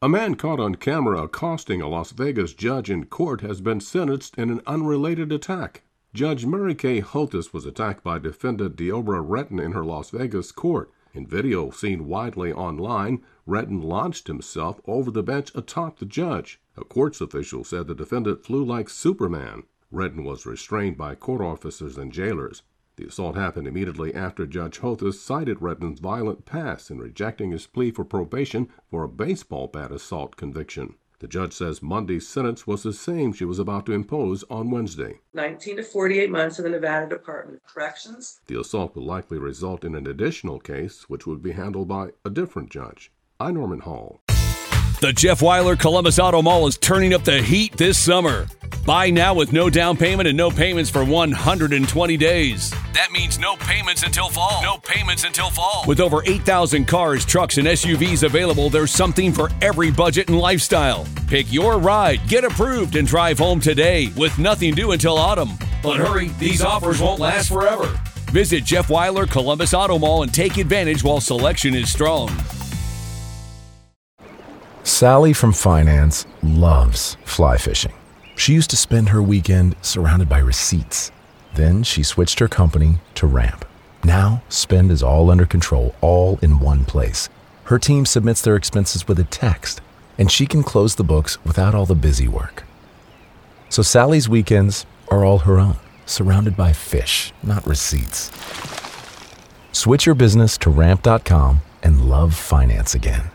A man caught on camera accosting a Las Vegas judge in court has been sentenced in an unrelated attack. Judge Mary Kay Holthus was attacked by defendant Deobra Retton in her Las Vegas court. In video seen widely online, Retton launched himself over the bench atop the judge. A courts official said the defendant flew like Superman. Retton was restrained by court officers and jailers. The assault happened immediately after Judge Holthus cited Retton's violent past in rejecting his plea for probation for a baseball bat assault conviction. The judge says Monday's sentence was the same she was about to impose on Wednesday. 19 to 48 months in the Nevada Department of Corrections. The assault will likely result in an additional case, which would be handled by a different judge. I'm Norman Hall. The Jeff Weiler Columbus Auto Mall is turning up the heat this summer. Buy now with no down payment and no payments for 120 days. That means no payments until fall. No payments until fall. With over 8,000 cars, trucks, and SUVs available, there's something for every budget and lifestyle. Pick your ride, get approved, and drive home today with nothing due until autumn. But hurry, these offers won't last forever. Visit Jeff Weiler Columbus Auto Mall and take advantage while selection is strong. Sally from finance loves fly fishing. She used to spend her weekend surrounded by receipts. Then she switched her company to Ramp. Now, spend is all under control, all in one place. Her team submits their expenses with a text, and she can close the books without all the busy work. So Sally's weekends are all her own, surrounded by fish, not receipts. Switch your business to Ramp.com and love finance again.